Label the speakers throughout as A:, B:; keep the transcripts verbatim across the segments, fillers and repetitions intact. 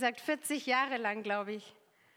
A: gesagt vierzig Jahre lang, glaube ich.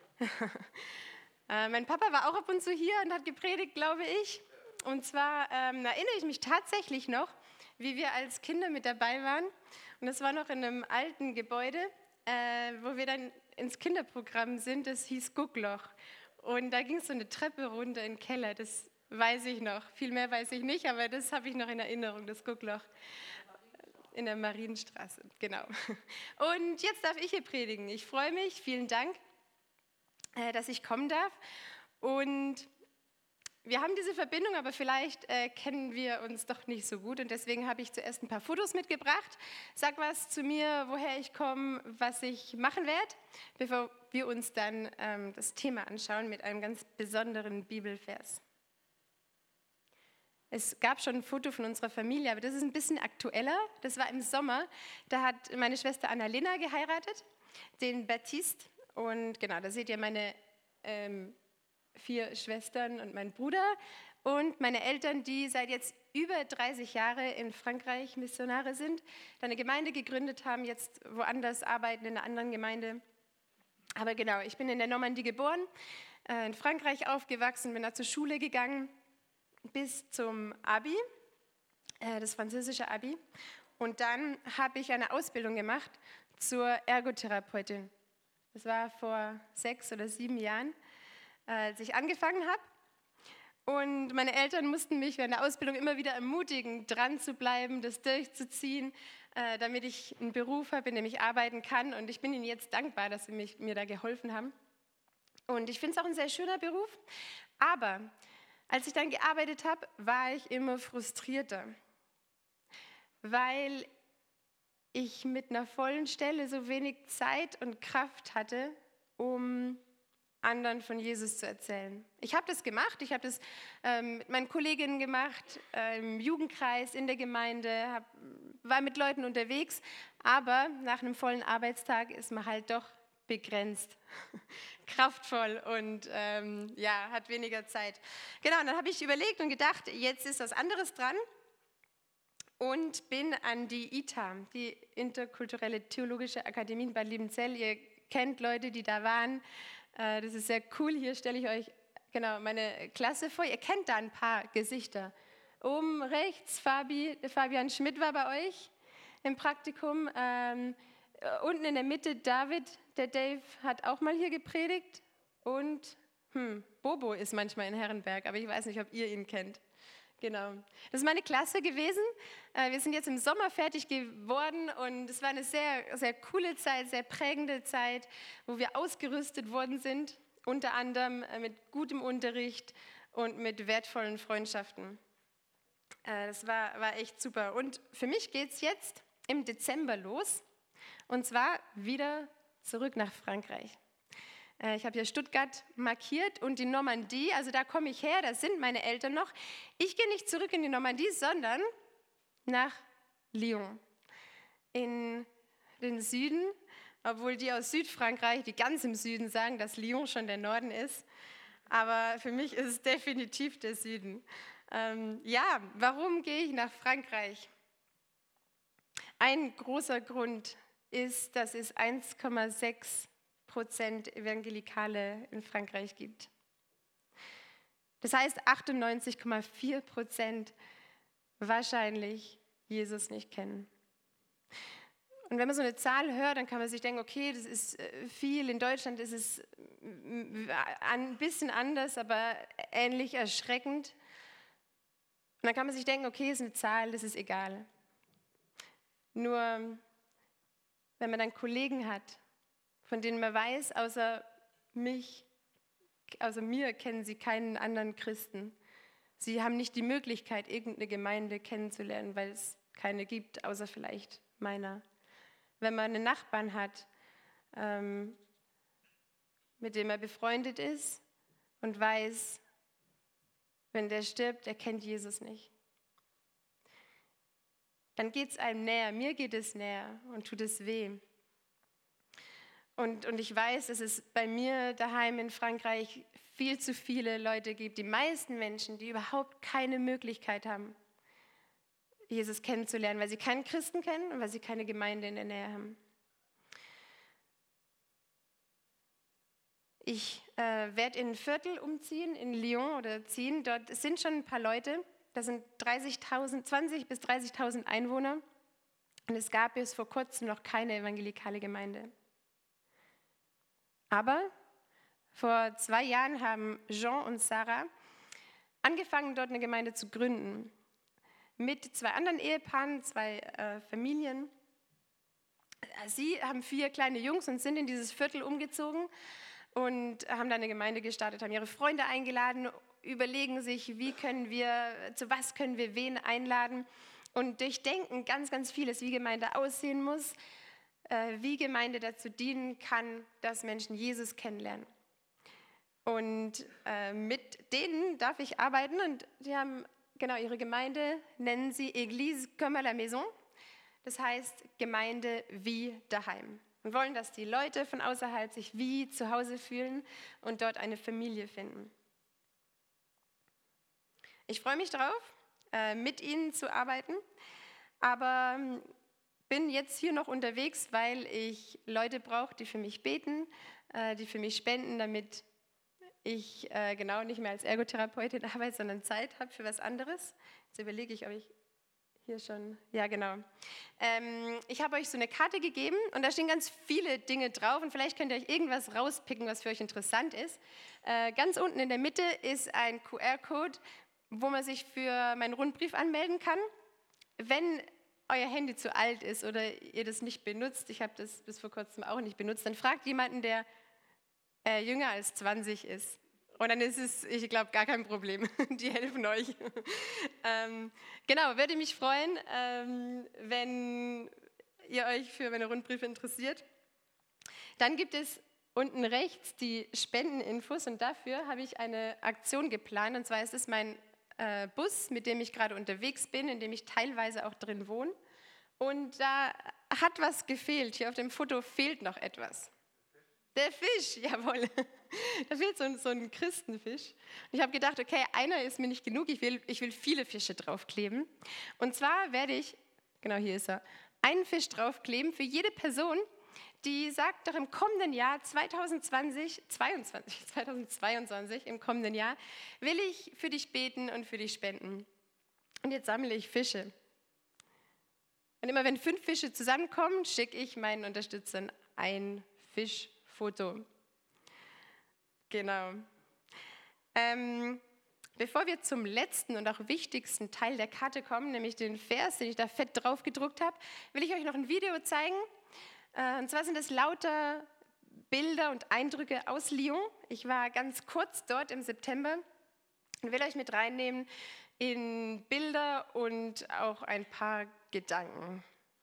A: äh, mein Papa war auch ab und zu hier und hat gepredigt, glaube ich. Und zwar ähm, erinnere ich mich tatsächlich noch, wie wir als Kinder mit dabei waren. Und das war noch in einem alten Gebäude, äh, wo wir dann ins Kinderprogramm sind. Das hieß Guckloch. Und da ging es so eine Treppe runter in den Keller. Das weiß ich noch. Viel mehr weiß ich nicht, aber das habe ich noch in Erinnerung, das Guckloch. In der Marienstraße, genau. Und jetzt darf ich hier predigen. Ich freue mich, vielen Dank, dass ich kommen darf. Und wir haben diese Verbindung, aber vielleicht äh, kennen wir uns doch nicht so gut. Und deswegen habe ich zuerst ein paar Fotos mitgebracht. Sag was zu mir, woher ich komme, was ich machen werde, bevor wir uns dann ähm, das Thema anschauen mit einem ganz besonderen Bibelvers. Es gab schon ein Foto von unserer Familie, aber das ist ein bisschen aktueller. Das war im Sommer. Da hat meine Schwester Annalena geheiratet, den Baptiste. Und genau, da seht ihr meine ähm, vier Schwestern und meinen Bruder und meine Eltern, die seit jetzt über dreißig Jahre in Frankreich Missionare sind, da eine Gemeinde gegründet haben, jetzt woanders arbeiten, in einer anderen Gemeinde. Aber genau, ich bin in der Normandie geboren, in Frankreich aufgewachsen, bin da zur Schule gegangen, bis zum Abi, das französische Abi. Und dann habe ich eine Ausbildung gemacht zur Ergotherapeutin. Das war vor sechs oder sieben Jahren, als ich angefangen habe. Und meine Eltern mussten mich während der Ausbildung immer wieder ermutigen, dran zu bleiben, das durchzuziehen, damit ich einen Beruf habe, in dem ich arbeiten kann. Und ich bin ihnen jetzt dankbar, dass sie mich, mir da geholfen haben. Und ich finde es auch ein sehr schöner Beruf. Aber als ich dann gearbeitet habe, war ich immer frustrierter, weil ich mit einer vollen Stelle so wenig Zeit und Kraft hatte, um anderen von Jesus zu erzählen. Ich habe das gemacht, ich habe das ähm, mit meinen Kolleginnen gemacht, äh, im Jugendkreis, in der Gemeinde, hab, war mit Leuten unterwegs, aber nach einem vollen Arbeitstag ist man halt doch begrenzt, kraftvoll und ähm, ja, hat weniger Zeit. Genau, und dann habe ich überlegt und gedacht, jetzt ist was anderes dran und bin an die I T A, die Interkulturelle Theologische Akademie in Bad Liebenzell. Ihr kennt Leute, die da waren. Äh, das ist sehr cool. Hier stelle ich euch genau meine Klasse vor. Ihr kennt da ein paar Gesichter. Oben rechts, Fabi, Fabian Schmidt war bei euch im Praktikum. Ähm, unten in der Mitte David. Der Dave hat auch mal hier gepredigt und hm, Bobo ist manchmal in Herrenberg, aber ich weiß nicht, ob ihr ihn kennt. Genau. Das ist meine Klasse gewesen. Wir sind jetzt im Sommer fertig geworden und es war eine sehr, sehr coole Zeit, sehr prägende Zeit, wo wir ausgerüstet worden sind, unter anderem mit gutem Unterricht und mit wertvollen Freundschaften. Das war, war echt super. Und für mich geht es jetzt im Dezember los und zwar wieder zurück nach Frankreich. Ich habe hier Stuttgart markiert und die Normandie, also da komme ich her, da sind meine Eltern noch. Ich gehe nicht zurück in die Normandie, sondern nach Lyon, in den Süden, obwohl die aus Südfrankreich, die ganz im Süden sagen, dass Lyon schon der Norden ist. Aber für mich ist es definitiv der Süden. Ähm, ja, warum gehe ich nach Frankreich? Ein großer Grund ist, dass es eins Komma sechs Prozent Evangelikale in Frankreich gibt. Das heißt, achtundneunzig Komma vier Prozent wahrscheinlich Jesus nicht kennen. Und wenn man so eine Zahl hört, dann kann man sich denken, okay, das ist viel. In Deutschland ist es ein bisschen anders, aber ähnlich erschreckend. Und dann kann man sich denken, okay, das ist eine Zahl, das ist egal. Nur, wenn man dann Kollegen hat, von denen man weiß, außer mich, außer mir kennen sie keinen anderen Christen. Sie haben nicht die Möglichkeit, irgendeine Gemeinde kennenzulernen, weil es keine gibt, außer vielleicht meiner. Wenn man einen Nachbarn hat, ähm, mit dem er befreundet ist und weiß, wenn der stirbt, er kennt Jesus nicht, dann geht es einem näher. Mir geht es näher und tut es weh. Und, und ich weiß, dass es bei mir daheim in Frankreich viel zu viele Leute gibt, die meisten Menschen, die überhaupt keine Möglichkeit haben, Jesus kennenzulernen, weil sie keinen Christen kennen und weil sie keine Gemeinde in der Nähe haben. Ich äh, werde in ein Viertel umziehen, in Lyon oder ziehen. Dort sind schon ein paar Leute. Da sind dreißigtausend, zwanzigtausend bis dreißigtausend Einwohner. Und es gab bis vor kurzem noch keine evangelikale Gemeinde. Aber vor zwei Jahren haben Jean und Sarah angefangen, dort eine Gemeinde zu gründen. Mit zwei anderen Ehepaaren, zwei äh, Familien. Sie haben vier kleine Jungs und sind in dieses Viertel umgezogen und haben da eine Gemeinde gestartet, haben ihre Freunde eingeladen, überlegen sich, wie können wir, zu was können wir wen einladen und durchdenken ganz, ganz vieles, wie Gemeinde aussehen muss, äh, wie Gemeinde dazu dienen kann, dass Menschen Jesus kennenlernen. Und äh, mit denen darf ich arbeiten und die haben, genau, ihre Gemeinde nennen sie Église comme à la maison. Das heißt Gemeinde wie daheim. Wir wollen, dass die Leute von außerhalb sich wie zu Hause fühlen und dort eine Familie finden. Ich freue mich darauf, äh, mit ihnen zu arbeiten, aber bin jetzt hier noch unterwegs, weil ich Leute brauche, die für mich beten, äh, die für mich spenden, damit ich äh, genau nicht mehr als Ergotherapeutin arbeite, sondern Zeit habe für was anderes. Jetzt überlege ich, ob ich hier schon, ja genau. Ähm, ich habe euch so eine Karte gegeben und da stehen ganz viele Dinge drauf und vielleicht könnt ihr euch irgendwas rauspicken, was für euch interessant ist. Äh, ganz unten in der Mitte ist ein Q R-Code, wo man sich für meinen Rundbrief anmelden kann. Wenn euer Handy zu alt ist oder ihr das nicht benutzt, ich habe das bis vor kurzem auch nicht benutzt, dann fragt jemanden, der äh, jünger als zwanzig ist. Und dann ist es, ich glaube, gar kein Problem. Die helfen euch. ähm, genau, würde mich freuen, ähm, wenn ihr euch für meine Rundbriefe interessiert. Dann gibt es unten rechts die Spendeninfos und dafür habe ich eine Aktion geplant. Und zwar ist es mein äh, Bus, mit dem ich gerade unterwegs bin, in dem ich teilweise auch drin wohne. Und da hat was gefehlt. Hier auf dem Foto fehlt noch etwas. Der Fisch, jawohl. Da fehlt so ein, so ein Christenfisch. Und ich habe gedacht, okay, einer ist mir nicht genug, ich will, ich will viele Fische draufkleben. Und zwar werde ich, genau hier ist er, einen Fisch draufkleben für jede Person, die sagt, doch im kommenden Jahr zweitausendzwanzig, zweiundzwanzig, zweitausendzweiundzwanzig, im kommenden Jahr, will ich für dich beten und für dich spenden. Und jetzt sammle ich Fische. Und immer wenn fünf Fische zusammenkommen, schicke ich meinen Unterstützern ein Fischfoto. Genau. Ähm, bevor wir zum letzten und auch wichtigsten Teil der Karte kommen, nämlich den Vers, den ich da fett drauf gedruckt habe, will ich euch noch ein Video zeigen. Äh, und zwar sind es lauter Bilder und Eindrücke aus Lyon. Ich war ganz kurz dort im September und will euch mit reinnehmen in Bilder und auch ein paar Gedanken.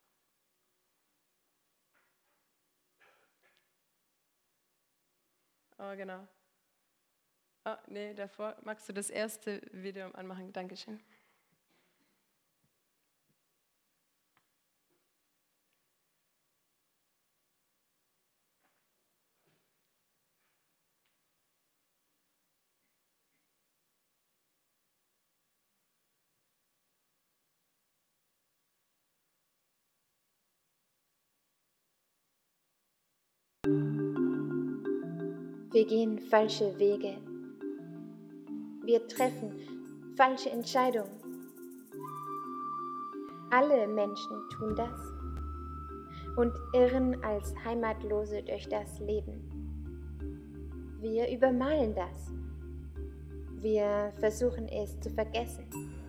A: Oh, genau. Oh, nee, davor magst du das erste Video anmachen. Dankeschön.
B: Wir gehen falsche Wege. Wir treffen falsche Entscheidungen. Alle Menschen tun das und irren als Heimatlose durch das Leben. Wir übermalen das. Wir versuchen es zu vergessen.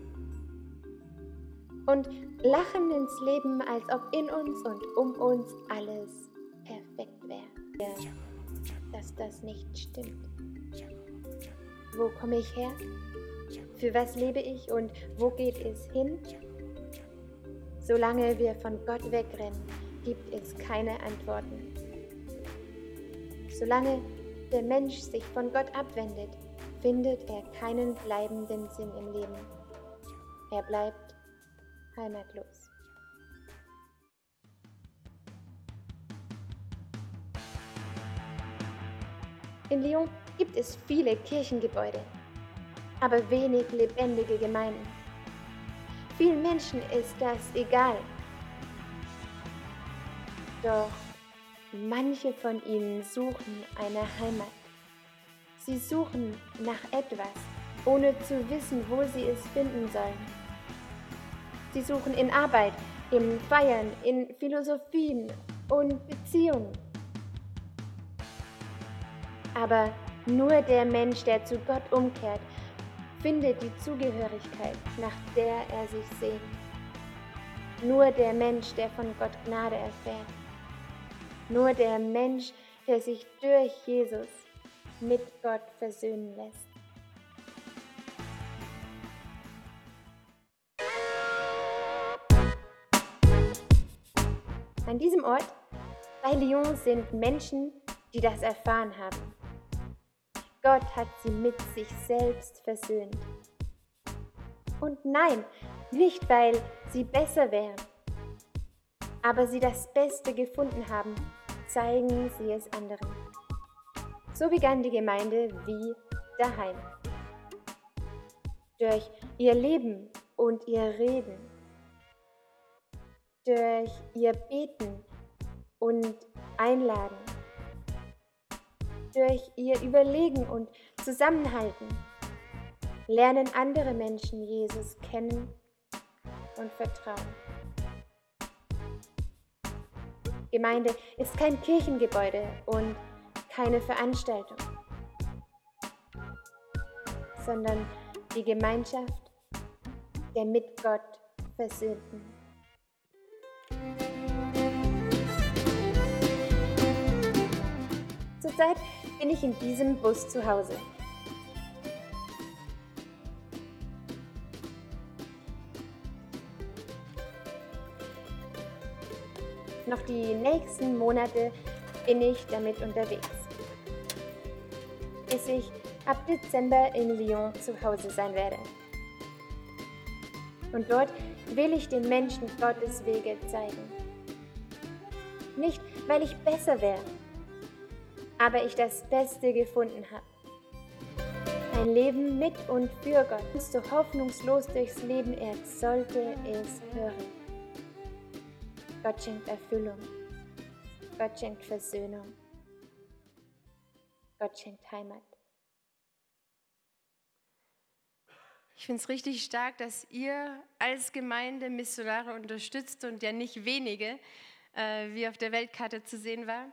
B: Und lachen ins Leben, als ob in uns und um uns alles perfekt wäre. Dass das nicht stimmt. Wo komme ich her? Für was lebe ich und wo geht es hin? Solange wir von Gott wegrennen, gibt es keine Antworten. Solange der Mensch sich von Gott abwendet, findet er keinen bleibenden Sinn im Leben. Er bleibt heimatlos. In Lyon gibt es viele Kirchengebäude, aber wenig lebendige Gemeinden. Vielen Menschen ist das egal. Doch manche von ihnen suchen eine Heimat. Sie suchen nach etwas, ohne zu wissen, wo sie es finden sollen. Sie suchen in Arbeit, in Feiern, in Philosophien und Beziehungen. Aber nur der Mensch, der zu Gott umkehrt, findet die Zugehörigkeit, nach der er sich sehnt. Nur der Mensch, der von Gott Gnade erfährt. Nur der Mensch, der sich durch Jesus mit Gott versöhnen lässt. An diesem Ort, bei Lyon, sind Menschen, die das erfahren haben. Gott hat sie mit sich selbst versöhnt. Und nein, nicht weil sie besser wären, aber sie das Beste gefunden haben, zeigen sie es anderen. So begann die Gemeinde wie daheim. Durch ihr Leben und ihr Reden, durch ihr Beten und Einladen, durch ihr Überlegen und Zusammenhalten lernen andere Menschen Jesus kennen und vertrauen. Gemeinde ist kein Kirchengebäude und keine Veranstaltung, sondern die Gemeinschaft der mit Gott Versöhnten. Zurzeit bin ich in diesem Bus zu Hause. Noch die nächsten Monate bin ich damit unterwegs, bis ich ab Dezember in Lyon zu Hause sein werde. Und dort will ich den Menschen Gottes Wege zeigen. Nicht, weil ich besser wäre, aber ich das Beste gefunden habe. Ein Leben mit und für Gott. Wenn es so hoffnungslos durchs Leben irrt, sollte es hören. Gott schenkt Erfüllung. Gott schenkt Versöhnung. Gott schenkt Heimat.
A: Ich finde es richtig stark, dass ihr als Gemeinde Missionare unterstützt und ja nicht wenige, äh, wie auf der Weltkarte zu sehen war.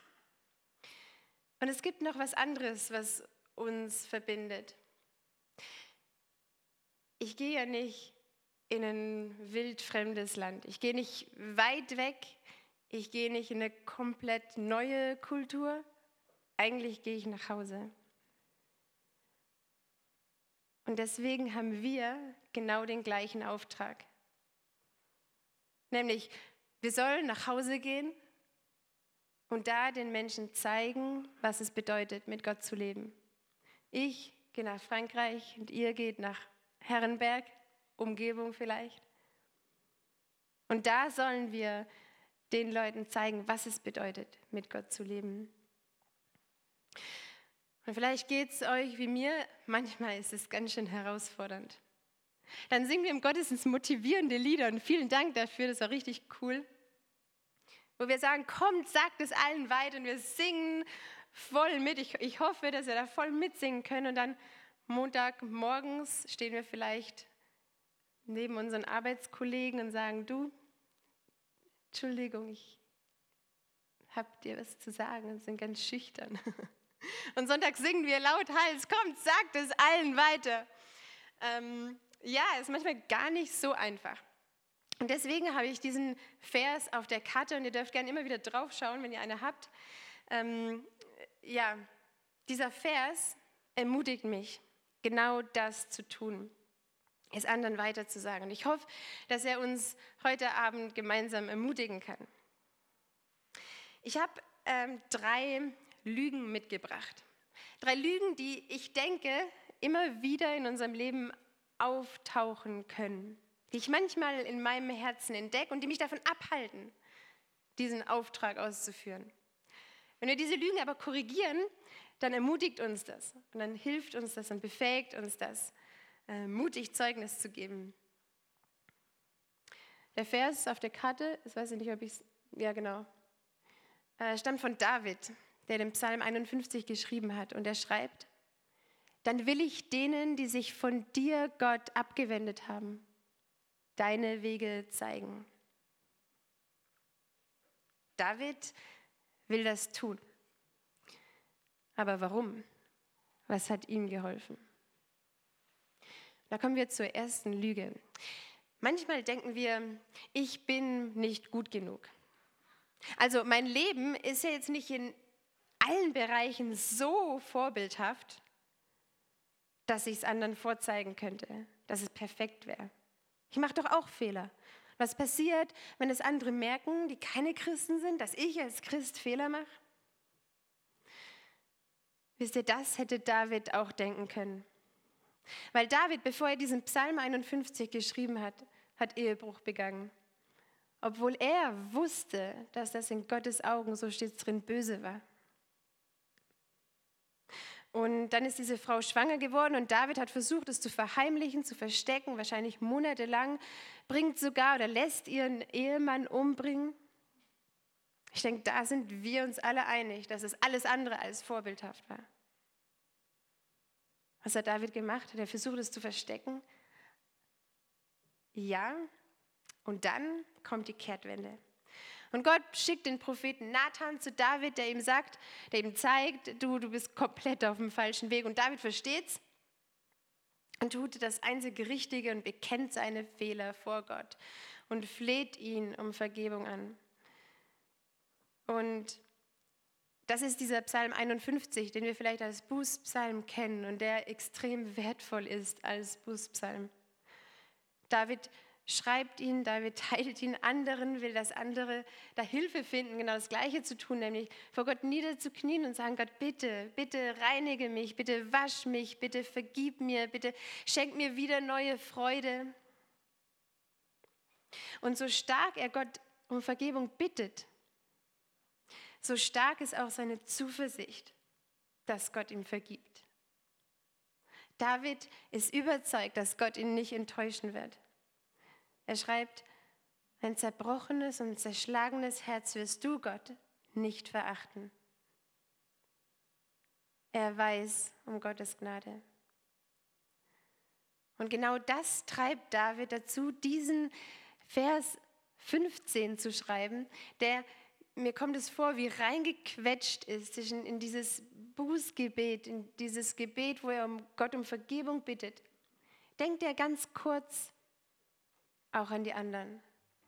A: Und es gibt noch was anderes, was uns verbindet. Ich gehe ja nicht in ein wildfremdes Land. Ich gehe nicht weit weg. Ich gehe nicht in eine komplett neue Kultur. Eigentlich gehe ich nach Hause. Und deswegen haben wir genau den gleichen Auftrag. Nämlich, wir sollen nach Hause gehen und da den Menschen zeigen, was es bedeutet, mit Gott zu leben. Ich gehe nach Frankreich und ihr geht nach Herrenberg, Umgebung vielleicht. Und da sollen wir den Leuten zeigen, was es bedeutet, mit Gott zu leben. Und vielleicht geht es euch wie mir, manchmal ist es ganz schön herausfordernd. Dann singen wir im Gottesdienst motivierende Lieder und vielen Dank dafür, das war richtig cool. Wo wir sagen, kommt, sagt es allen weiter und wir singen voll mit. Ich, ich hoffe, dass wir da voll mitsingen können und dann Montagmorgens stehen wir vielleicht neben unseren Arbeitskollegen und sagen, du, Entschuldigung, ich habe dir was zu sagen und sind ganz schüchtern. Und Sonntag singen wir laut Hals, kommt, sagt es allen weiter. Ähm, ja, ist manchmal gar nicht so einfach. Und deswegen habe ich diesen Vers auf der Karte und ihr dürft gerne immer wieder drauf schauen, wenn ihr eine habt. Ähm, ja, dieser Vers ermutigt mich, genau das zu tun, es anderen weiterzusagen. Und ich hoffe, dass er uns heute Abend gemeinsam ermutigen kann. Ich habe ähm, drei Lügen mitgebracht. Drei Lügen, die ich denke, immer wieder in unserem Leben auftauchen können, die ich manchmal in meinem Herzen entdecke und die mich davon abhalten, diesen Auftrag auszuführen. Wenn wir diese Lügen aber korrigieren, dann ermutigt uns das und dann hilft uns das und befähigt uns das, äh, mutig Zeugnis zu geben. Der Vers auf der Karte, ich weiß nicht, ob ich es, ja genau, äh, stammt von David, der den Psalm einundfünfzig geschrieben hat und er schreibt, dann will ich denen, die sich von dir, Gott, abgewendet haben, deine Wege zeigen. David will das tun. Aber warum? Was hat ihm geholfen? Da kommen wir zur ersten Lüge. Manchmal denken wir, ich bin nicht gut genug. Also mein Leben ist ja jetzt nicht in allen Bereichen so vorbildhaft, dass ich es anderen vorzeigen könnte, dass es perfekt wäre. Ich mache doch auch Fehler. Was passiert, wenn es andere merken, die keine Christen sind, dass ich als Christ Fehler mache? Wisst ihr, das hätte David auch denken können. Weil David, bevor er diesen Psalm einundfünfzig geschrieben hat, hat Ehebruch begangen. Obwohl er wusste, dass das in Gottes Augen, so steht es drin, böse war. Und dann ist diese Frau schwanger geworden und David hat versucht, es zu verheimlichen, zu verstecken, wahrscheinlich monatelang, bringt sogar oder lässt ihren Ehemann umbringen. Ich denke, da sind wir uns alle einig, dass es alles andere als vorbildhaft war. Was hat David gemacht? Hat er versucht, es zu verstecken? Ja, und dann kommt die Kehrtwende. Und Gott schickt den Propheten Nathan zu David, der ihm sagt, der ihm zeigt, du, du bist komplett auf dem falschen Weg. Und David versteht's und tut das einzige Richtige und bekennt seine Fehler vor Gott und fleht ihn um Vergebung an. Und das ist dieser Psalm einundfünfzig, den wir vielleicht als Bußpsalm kennen und der extrem wertvoll ist als Bußpsalm. David schreibt ihn, David teilt ihn anderen, will, dass andere da Hilfe finden, genau das Gleiche zu tun, nämlich vor Gott niederzuknien und sagen, Gott, bitte, bitte reinige mich, bitte wasch mich, bitte vergib mir, bitte schenk mir wieder neue Freude. Und so stark er Gott um Vergebung bittet, so stark ist auch seine Zuversicht, dass Gott ihm vergibt. David ist überzeugt, dass Gott ihn nicht enttäuschen wird. Er schreibt, ein zerbrochenes und zerschlagenes Herz wirst du, Gott, nicht verachten. Er weiß um Gottes Gnade. Und genau das treibt David dazu, diesen Vers fünfzehn zu schreiben, der, mir kommt es vor, wie reingequetscht ist in dieses Bußgebet, in dieses Gebet, wo er um Gott um Vergebung bittet. Denkt er ganz kurz auch an die anderen.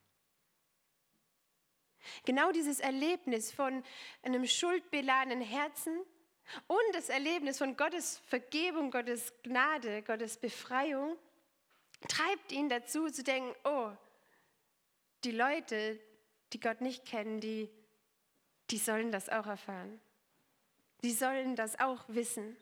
A: Genau dieses Erlebnis von einem schuldbeladenen Herzen und das Erlebnis von Gottes Vergebung, Gottes Gnade, Gottes Befreiung treibt ihn dazu zu denken, oh, die Leute, die Gott nicht kennen, die, die sollen das auch erfahren. Die sollen das auch wissen.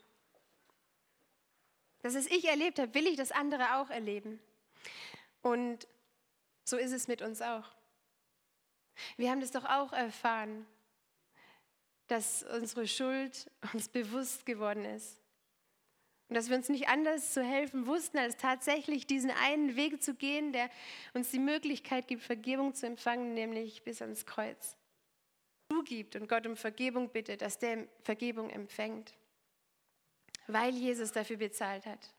A: Dass es ich erlebt habe, will ich das andere auch erleben. Und so ist es mit uns auch. Wir haben das doch auch erfahren, dass unsere Schuld uns bewusst geworden ist. Und dass wir uns nicht anders zu helfen wussten, als tatsächlich diesen einen Weg zu gehen, der uns die Möglichkeit gibt, Vergebung zu empfangen, nämlich bis ans Kreuz. Zugibt und Gott um Vergebung bittet, dass der Vergebung empfängt, weil Jesus dafür bezahlt hat.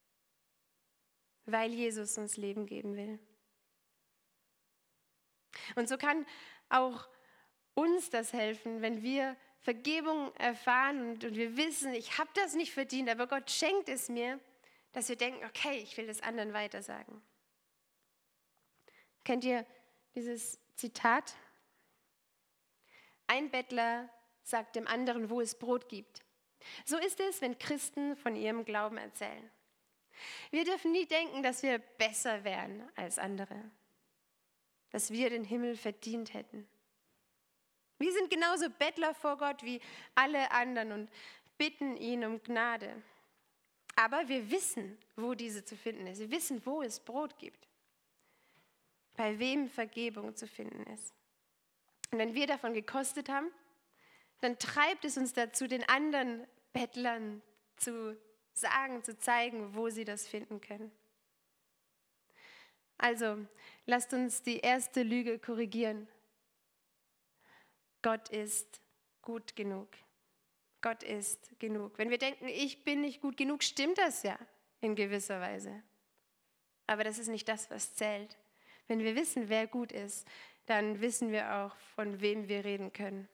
A: Weil Jesus uns Leben geben will. Und so kann auch uns das helfen, wenn wir Vergebung erfahren und, und wir wissen, ich habe das nicht verdient, aber Gott schenkt es mir, dass wir denken, okay, ich will das anderen weitersagen. Kennt ihr dieses Zitat? Ein Bettler sagt dem anderen, wo es Brot gibt. So ist es, wenn Christen von ihrem Glauben erzählen. Wir dürfen nie denken, dass wir besser wären als andere, dass wir den Himmel verdient hätten. Wir sind genauso Bettler vor Gott wie alle anderen und bitten ihn um Gnade. Aber wir wissen, wo diese zu finden ist. Wir wissen, wo es Brot gibt, bei wem Vergebung zu finden ist. Und wenn wir davon gekostet haben, dann treibt es uns dazu, den anderen Bettlern zu sagen, zu zeigen, wo sie das finden können. Also, lasst uns die erste Lüge korrigieren. Gott ist gut genug. Gott ist genug. Wenn wir denken, ich bin nicht gut genug, stimmt das ja in gewisser Weise. Aber das ist nicht das, was zählt. Wenn wir wissen, wer gut ist, dann wissen wir auch, von wem wir reden können.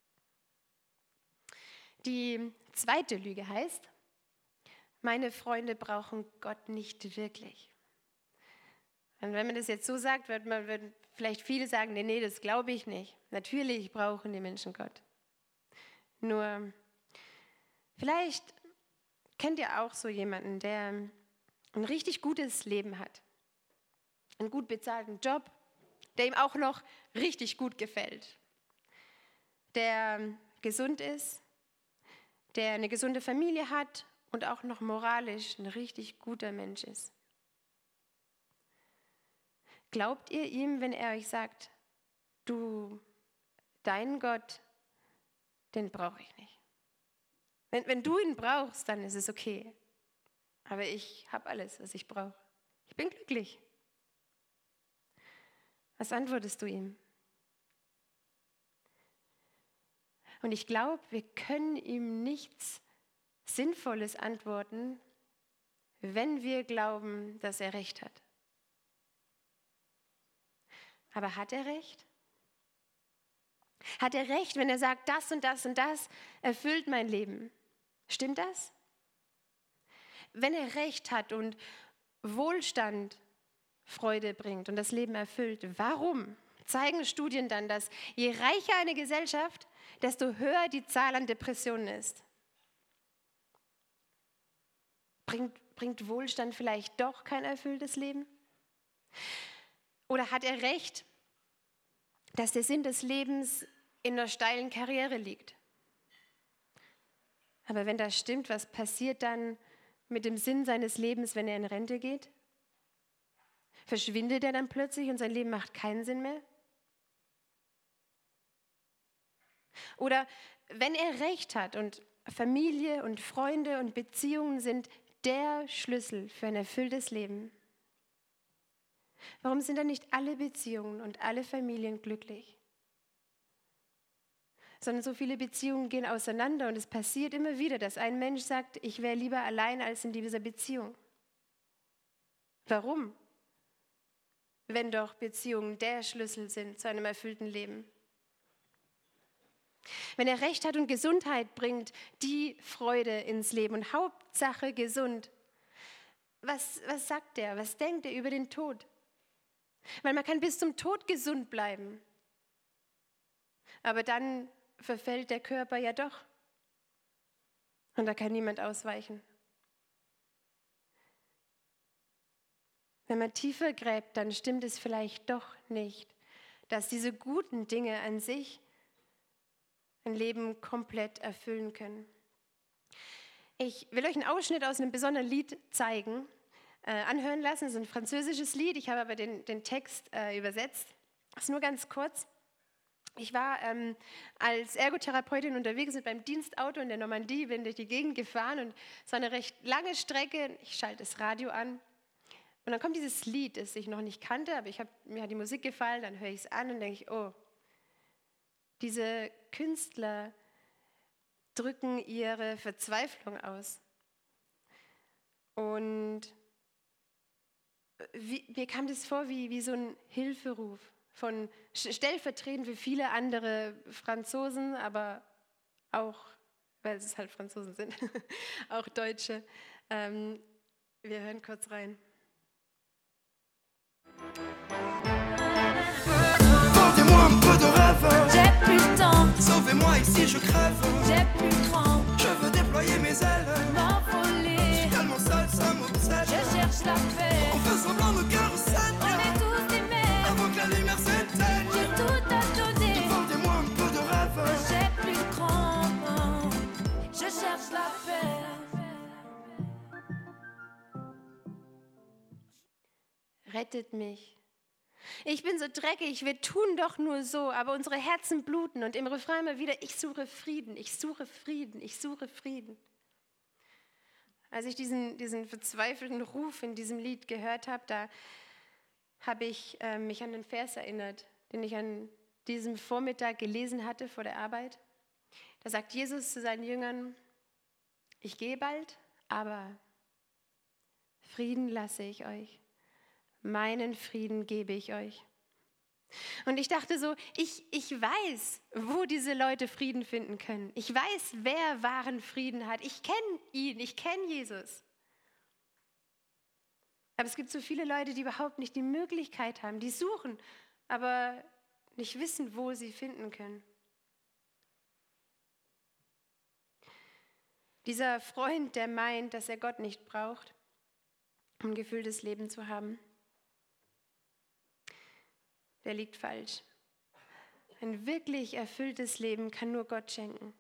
A: Die zweite Lüge heißt, meine Freunde brauchen Gott nicht wirklich. Und wenn man das jetzt so sagt, wird man wird vielleicht viele sagen, nee, nee, das glaube ich nicht. Natürlich brauchen die Menschen Gott. Nur, vielleicht kennt ihr auch so jemanden, der ein richtig gutes Leben hat. Einen gut bezahlten Job, der ihm auch noch richtig gut gefällt. Der gesund ist, der eine gesunde Familie hat und auch noch moralisch ein richtig guter Mensch ist. Glaubt ihr ihm, wenn er euch sagt, du, deinen Gott, den brauche ich nicht. Wenn, wenn du ihn brauchst, dann ist es okay. Aber ich habe alles, was ich brauche. Ich bin glücklich. Was antwortest du ihm? Und ich glaube, wir können ihm nichts Sinnvolles antworten, wenn wir glauben, dass er recht hat. Aber hat er recht? Hat er recht, wenn er sagt, das und das und das erfüllt mein Leben? Stimmt das? Wenn er recht hat und Wohlstand Freude bringt und das Leben erfüllt, warum zeigen Studien dann, dass je reicher eine Gesellschaft, desto höher die Zahl an Depressionen ist? Bringt, bringt Wohlstand vielleicht doch kein erfülltes Leben? Oder hat er recht, dass der Sinn des Lebens in einer steilen Karriere liegt? Aber wenn das stimmt, was passiert dann mit dem Sinn seines Lebens, wenn er in Rente geht? Verschwindet er dann plötzlich und sein Leben macht keinen Sinn mehr? Oder wenn er recht hat und Familie und Freunde und Beziehungen sind der Schlüssel für ein erfülltes Leben, warum sind dann nicht alle Beziehungen und alle Familien glücklich? Sondern so viele Beziehungen gehen auseinander und es passiert immer wieder, dass ein Mensch sagt, ich wäre lieber allein als in dieser Beziehung. Warum? Wenn doch Beziehungen der Schlüssel sind zu einem erfüllten Leben. Wenn er Recht hat und Gesundheit bringt, die Freude ins Leben und Hauptsache gesund. Was, was sagt er? Was denkt er über den Tod? Weil man kann bis zum Tod gesund bleiben. Aber dann verfällt der Körper ja doch. Und da kann niemand ausweichen. Wenn man tiefer gräbt, dann stimmt es vielleicht doch nicht, dass diese guten Dinge an sich ein Leben komplett erfüllen können. Ich will euch einen Ausschnitt aus einem besonderen Lied zeigen, äh, anhören lassen. Es ist ein französisches Lied, ich habe aber den, den Text äh, übersetzt. Das ist nur ganz kurz. Ich war ähm, als Ergotherapeutin unterwegs mit meinem Dienstauto in der Normandie, bin durch die Gegend gefahren und es war eine recht lange Strecke. Ich schalte das Radio an und dann kommt dieses Lied, das ich noch nicht kannte, aber ich hab, mir hat die Musik gefallen, dann höre ich es an und denke ich, oh, diese Künstler drücken ihre Verzweiflung aus. Und wie, mir kam das vor wie, wie so ein Hilferuf, von stellvertretend für viele andere Franzosen, aber auch, weil es halt Franzosen sind, auch Deutsche. Ähm, wir hören kurz rein.
C: Portez-moi un peu de rêve.
D: J'ai plus le temps,
C: Sauvez-moi ici, je crève.
D: j'ai plus le cran,
C: Je veux déployer mes ailes.
D: m'envoler.
C: Tellement seul, ça m'obsède.
D: Je cherche la paix,
C: On fait semblant, nos cœurs
D: on
C: saignent.
D: est tous des mères.
C: Avant que la lumière s'éteigne.
D: J'ai tout à donner,
C: Portez-moi un peu de rêve.
D: j'ai plus le cran. Je cherche la paix.
A: Rettet mich. Ich bin so dreckig, wir tun doch nur so, aber unsere Herzen bluten und im Refrain immer wieder, ich suche Frieden, ich suche Frieden, ich suche Frieden. Als ich diesen, diesen verzweifelten Ruf in diesem Lied gehört habe, da habe ich äh, mich an den Vers erinnert, den ich an diesem Vormittag gelesen hatte vor der Arbeit. Da sagt Jesus zu seinen Jüngern, ich gehe bald, aber Frieden lasse ich euch. Meinen Frieden gebe ich euch. Und ich dachte so, ich, ich weiß, wo diese Leute Frieden finden können. Ich weiß, wer wahren Frieden hat. Ich kenne ihn, ich kenne Jesus. Aber es gibt so viele Leute, die überhaupt nicht die Möglichkeit haben, die suchen, aber nicht wissen, wo sie finden können. Dieser Freund, der meint, dass er Gott nicht braucht, um ein gefülltes Leben zu haben, der liegt falsch. Ein wirklich erfülltes Leben kann nur Gott schenken.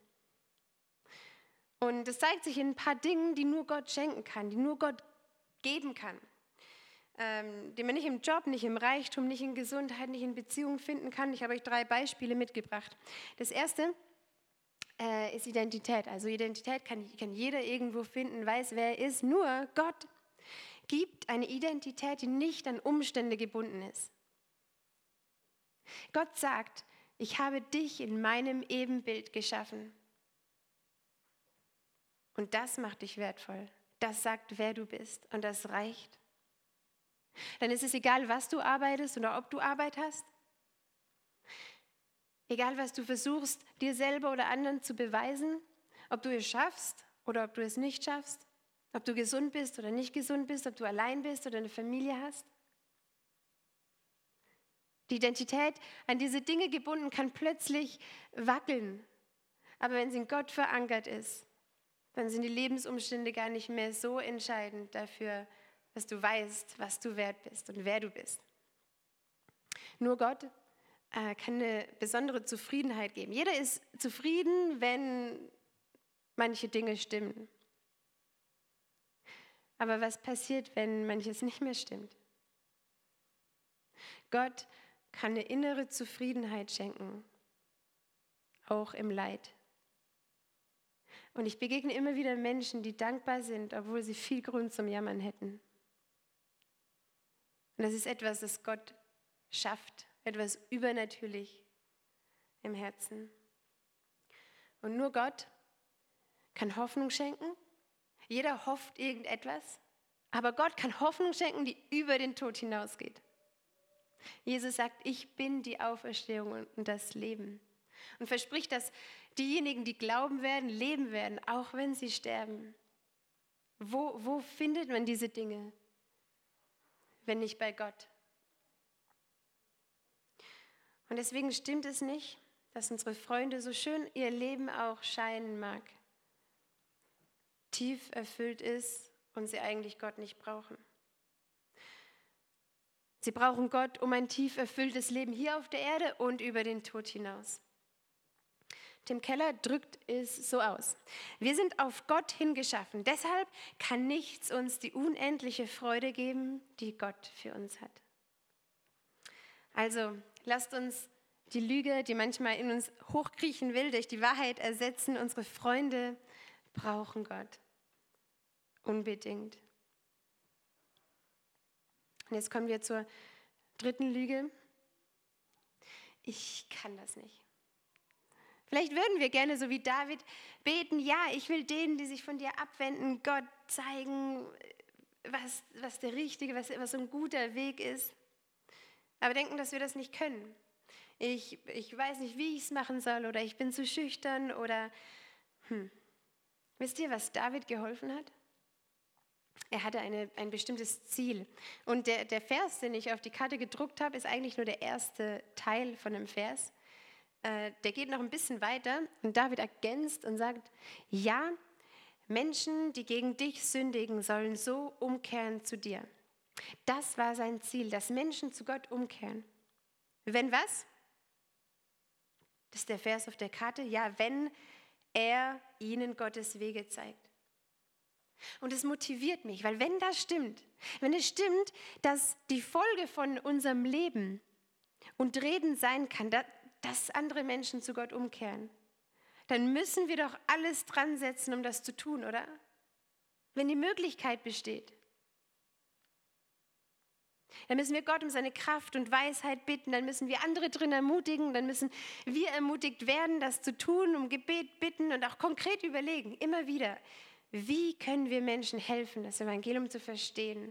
A: Und es zeigt sich in ein paar Dingen, die nur Gott schenken kann, die nur Gott geben kann. Ähm, die man nicht im Job, nicht im Reichtum, nicht in Gesundheit, nicht in Beziehungen finden kann. Ich habe euch drei Beispiele mitgebracht. Das erste äh, ist Identität. Also Identität kann, kann jeder irgendwo finden, weiß, wer er ist. Nur Gott gibt eine Identität, die nicht an Umstände gebunden ist. Gott sagt, ich habe dich in meinem Ebenbild geschaffen. Und das macht dich wertvoll. Das sagt, wer du bist. Und das reicht. Dann ist es egal, was du arbeitest oder ob du Arbeit hast. Egal, was du versuchst, dir selber oder anderen zu beweisen. Ob du es schaffst oder ob du es nicht schaffst. Ob du gesund bist oder nicht gesund bist. Ob du allein bist oder eine Familie hast. Die Identität an diese Dinge gebunden kann plötzlich wackeln. Aber wenn sie in Gott verankert ist, dann sind die Lebensumstände gar nicht mehr so entscheidend dafür, dass du weißt, was du wert bist und wer du bist. Nur Gott äh, kann eine besondere Zufriedenheit geben. Jeder ist zufrieden, wenn manche Dinge stimmen. Aber was passiert, wenn manches nicht mehr stimmt? Gott kann eine innere Zufriedenheit schenken, auch im Leid. Und ich begegne immer wieder Menschen, die dankbar sind, obwohl sie viel Grund zum Jammern hätten. Und das ist etwas, das Gott schafft, etwas übernatürlich im Herzen. Und nur Gott kann Hoffnung schenken. Jeder hofft irgendetwas, aber Gott kann Hoffnung schenken, die über den Tod hinausgeht. Jesus sagt, ich bin die Auferstehung und das Leben. Und verspricht, dass diejenigen, die glauben werden, leben werden, auch wenn sie sterben. Wo, wo findet man diese Dinge, wenn nicht bei Gott? Und deswegen stimmt es nicht, dass unsere Freunde, so schön ihr Leben auch scheinen mag, tief erfüllt ist und sie eigentlich Gott nicht brauchen. Sie brauchen Gott um ein tief erfülltes Leben hier auf der Erde und über den Tod hinaus. Tim Keller drückt es so aus. Wir sind auf Gott hingeschaffen. Deshalb kann nichts uns die unendliche Freude geben, die Gott für uns hat. Also lasst uns die Lüge, die manchmal in uns hochkriechen will, durch die Wahrheit ersetzen. Unsere Freunde brauchen Gott. Unbedingt. Und jetzt kommen wir zur dritten Lüge. Ich kann das nicht. Vielleicht würden wir gerne so wie David beten, ja, ich will denen, die sich von dir abwenden, Gott zeigen, was, was der richtige, was, was so ein guter Weg ist. Aber denken, dass wir das nicht können. Ich, ich weiß nicht, wie ich es machen soll oder ich bin zu schüchtern oder hm. Wisst ihr, was David geholfen hat? Er hatte eine, ein bestimmtes Ziel. Und der, der Vers, den ich auf die Karte gedruckt habe, ist eigentlich nur der erste Teil von dem Vers. Äh, der geht noch ein bisschen weiter und David ergänzt und sagt, ja, Menschen, die gegen dich sündigen, sollen so umkehren zu dir. Das war sein Ziel, dass Menschen zu Gott umkehren. Wenn was? Das ist der Vers auf der Karte. Ja, wenn er ihnen Gottes Wege zeigt. Und es motiviert mich, weil wenn das stimmt, wenn es stimmt, dass die Folge von unserem Leben und Reden sein kann, dass andere Menschen zu Gott umkehren, dann müssen wir doch alles dran setzen, um das zu tun, oder? Wenn die Möglichkeit besteht. Dann müssen wir Gott um seine Kraft und Weisheit bitten, dann müssen wir andere drin ermutigen, dann müssen wir ermutigt werden, das zu tun, um Gebet bitten und auch konkret überlegen, immer wieder, wie können wir Menschen helfen, das Evangelium zu verstehen?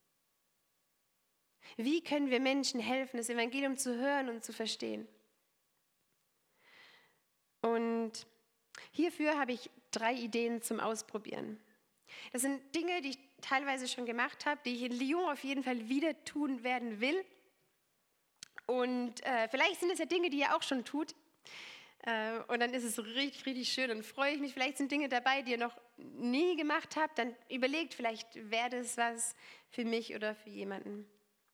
A: Wie können wir Menschen helfen, das Evangelium zu hören und zu verstehen? Und hierfür habe ich drei Ideen zum Ausprobieren. Das sind Dinge, die ich teilweise schon gemacht habe, die ich in Lyon auf jeden Fall wieder tun werden will. Und äh, vielleicht sind es ja Dinge, die ihr auch schon tut. Äh, und dann ist es richtig, richtig schön und freue ich mich. Vielleicht sind Dinge dabei, die ihr noch nie gemacht habt. Dann überlegt, vielleicht wäre das was für mich oder für jemanden.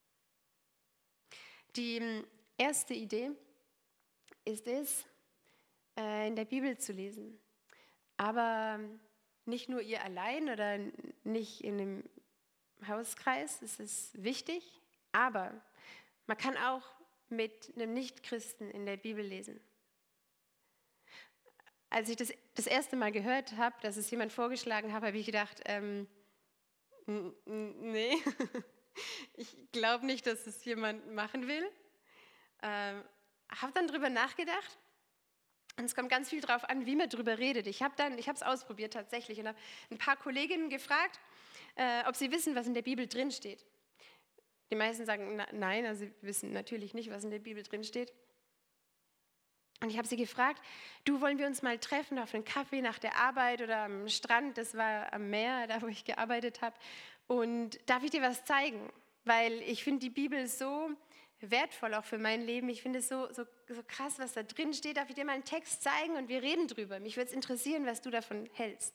A: Die erste Idee ist es, äh, in der Bibel zu lesen. Aber nicht nur ihr allein oder nicht in einem Hauskreis, das ist wichtig, aber man kann auch mit einem Nichtchristen in der Bibel lesen. Als ich das das erste Mal gehört habe, dass es jemand vorgeschlagen hat, habe ich gedacht, ähm, n- n- nee, ich glaube nicht, dass es jemand machen will. Ähm, habe dann drüber nachgedacht. Und es kommt ganz viel darauf an, wie man drüber redet. Ich habe dann, ich habe es ausprobiert tatsächlich und habe ein paar Kolleginnen gefragt, äh, ob sie wissen, was in der Bibel drinsteht. Die meisten sagen na, nein, also sie wissen natürlich nicht, was in der Bibel drinsteht. Und ich habe sie gefragt, du, wollen wir uns mal treffen auf einen Kaffee nach der Arbeit oder am Strand, das war am Meer, da wo ich gearbeitet habe. Und darf ich dir was zeigen? Weil ich finde die Bibel so wertvoll auch für mein Leben. Ich finde es so, so, so krass, was da drin steht. Darf ich dir mal einen Text zeigen und wir reden drüber? Mich würde es interessieren, was du davon hältst.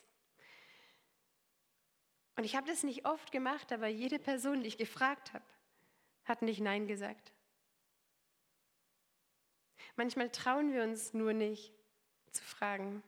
A: Und ich habe das nicht oft gemacht, aber jede Person, die ich gefragt habe, hat nicht Nein gesagt. Manchmal trauen wir uns nur nicht zu fragen.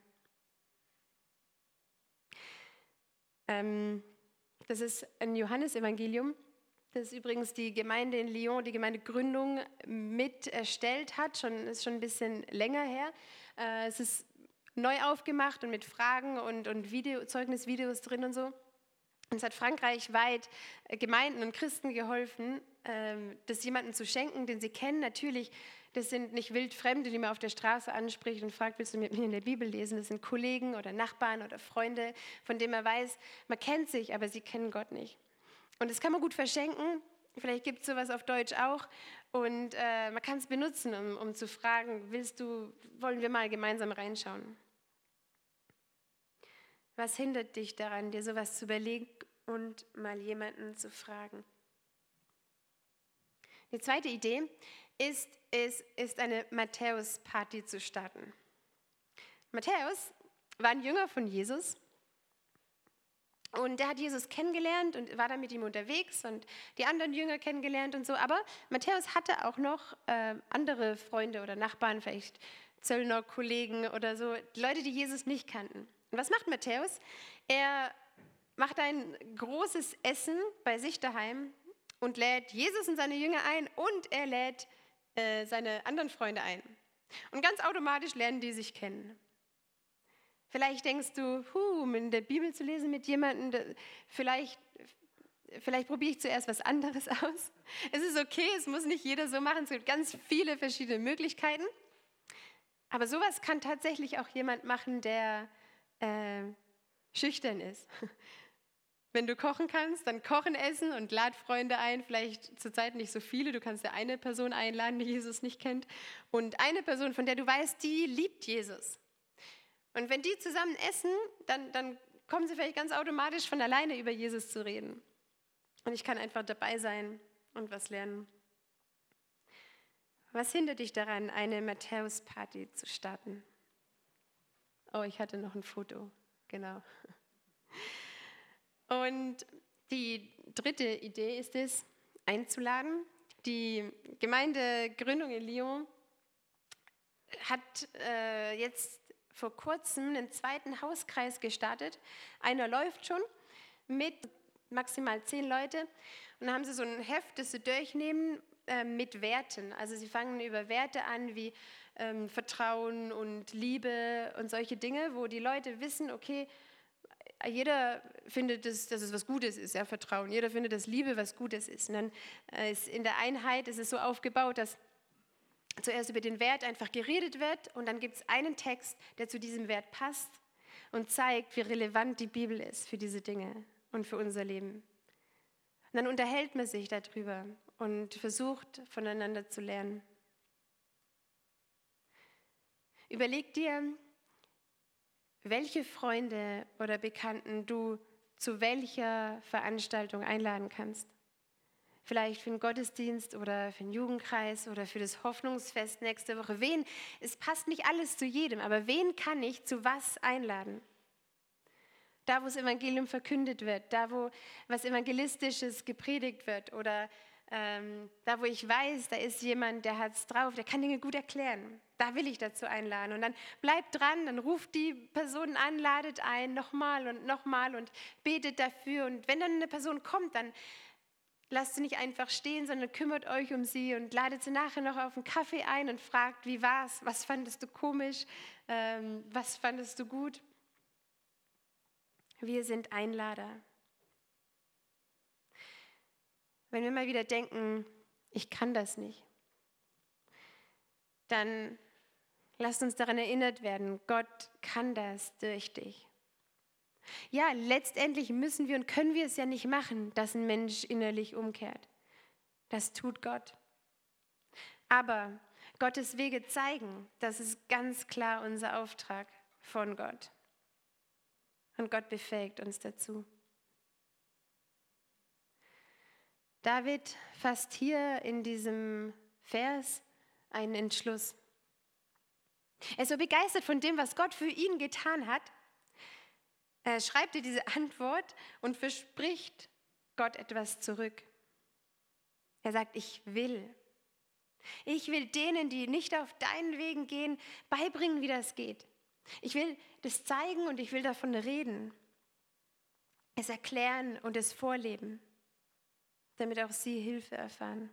A: Ähm, das ist ein Johannesevangelium, das übrigens die Gemeinde in Lyon, die Gemeindegründung mit erstellt hat, schon, ist schon ein bisschen länger her. Äh, es ist neu aufgemacht und mit Fragen und, und Video, Zeugnisvideos drin und so. Und es hat frankreichweit Gemeinden und Christen geholfen, äh, das jemandem zu schenken, den sie kennen. Natürlich, das sind nicht Wildfremde, die man auf der Straße anspricht und fragt, willst du mit mir in der Bibel lesen? Das sind Kollegen oder Nachbarn oder Freunde, von denen man weiß, man kennt sich, aber sie kennen Gott nicht. Und das kann man gut verschenken, vielleicht gibt es sowas auf Deutsch auch und äh, man kann es benutzen, um, um zu fragen, willst du, wollen wir mal gemeinsam reinschauen? Was hindert dich daran, dir sowas zu überlegen und mal jemanden zu fragen? Die zweite Idee ist, ist, ist eine Matthäus-Party zu starten. Matthäus war ein Jünger von Jesus. Und der hat Jesus kennengelernt und war dann mit ihm unterwegs und die anderen Jünger kennengelernt und so. Aber Matthäus hatte auch noch äh, andere Freunde oder Nachbarn, vielleicht Zöllner, Kollegen oder so, Leute, die Jesus nicht kannten. Und was macht Matthäus? Er macht ein großes Essen bei sich daheim und lädt Jesus und seine Jünger ein und er lädt äh, seine anderen Freunde ein. Und ganz automatisch lernen die sich kennen. Vielleicht denkst du, huh, in der Bibel zu lesen mit jemandem, vielleicht, vielleicht probiere ich zuerst was anderes aus. Es ist okay, es muss nicht jeder so machen, es gibt ganz viele verschiedene Möglichkeiten. Aber sowas kann tatsächlich auch jemand machen, der äh, schüchtern ist. Wenn du kochen kannst, dann kochen, essen und lad Freunde ein, vielleicht zurzeit nicht so viele, du kannst ja eine Person einladen, die Jesus nicht kennt und eine Person, von der du weißt, die liebt Jesus. Und wenn die zusammen essen, dann, dann kommen sie vielleicht ganz automatisch von alleine über Jesus zu reden. Und ich kann einfach dabei sein und was lernen. Was hindert dich daran, eine Matthäus-Party zu starten? Oh, ich hatte noch ein Foto, genau. Und die dritte Idee ist es, einzuladen. Die Gemeindegründung in Lyon hat äh, jetzt vor kurzem einen zweiten Hauskreis gestartet. Einer läuft schon mit maximal zehn Leute. Und dann haben sie so ein Heft, das sie durchnehmen äh, mit Werten. Also sie fangen über Werte an wie ähm, Vertrauen und Liebe und solche Dinge, wo die Leute wissen, okay, jeder findet, das, dass es was Gutes ist, ja, Vertrauen. Jeder findet, dass Liebe was Gutes ist. Und dann äh, ist in der Einheit ist es so aufgebaut, dass zuerst über den Wert einfach geredet wird und dann gibt es einen Text, der zu diesem Wert passt und zeigt, wie relevant die Bibel ist für diese Dinge und für unser Leben. Und dann unterhält man sich darüber und versucht, voneinander zu lernen. Überleg dir, welche Freunde oder Bekannten du zu welcher Veranstaltung einladen kannst. Vielleicht für einen Gottesdienst oder für einen Jugendkreis oder für das Hoffnungsfest nächste Woche. Wen, es passt nicht alles zu jedem, aber wen kann ich zu was einladen? Da, wo das Evangelium verkündet wird, da, wo was Evangelistisches gepredigt wird oder ähm, da, wo ich weiß, da ist jemand, der hat es drauf, der kann Dinge gut erklären. Da will ich dazu einladen. Und dann bleibt dran, dann ruft die Person an, ladet ein, nochmal und nochmal und betet dafür. Und wenn dann eine Person kommt, dann lasst sie nicht einfach stehen, sondern kümmert euch um sie und ladet sie nachher noch auf einen Kaffee ein und fragt, wie war's, was fandest du komisch, ähm, was fandest du gut. Wir sind Einlader. Wenn wir mal wieder denken, ich kann das nicht, dann lasst uns daran erinnert werden, Gott kann das durch dich. Ja, letztendlich müssen wir und können wir es ja nicht machen, dass ein Mensch innerlich umkehrt. Das tut Gott. Aber Gottes Wege zeigen, das ist ganz klar unser Auftrag von Gott. Und Gott befähigt uns dazu. David fasst hier in diesem Vers einen Entschluss. Er ist so begeistert von dem, was Gott für ihn getan hat. Er schreibt dir diese Antwort und verspricht Gott etwas zurück. Er sagt, ich will. Ich will denen, die nicht auf deinen Wegen gehen, beibringen, wie das geht. Ich will das zeigen und ich will davon reden. Es erklären und es vorleben, damit auch sie Hilfe erfahren.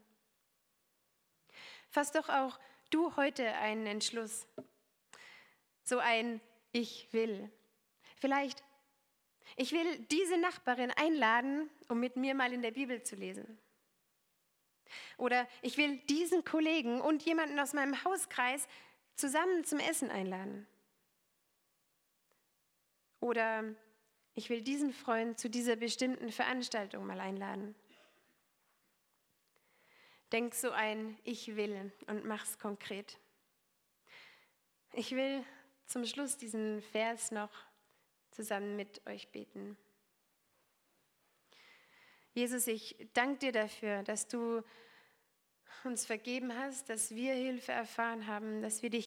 A: Fass doch auch du heute einen Entschluss. So ein Ich will. Vielleicht, ich will diese Nachbarin einladen, um mit mir mal in der Bibel zu lesen. Oder ich will diesen Kollegen und jemanden aus meinem Hauskreis zusammen zum Essen einladen. Oder ich will diesen Freund zu dieser bestimmten Veranstaltung mal einladen. Denk so ein Ich will und mach's konkret. Ich will zum Schluss diesen Vers noch zusammen mit euch beten. Jesus, ich danke dir dafür, dass du uns vergeben hast, dass wir Hilfe erfahren haben, dass wir dich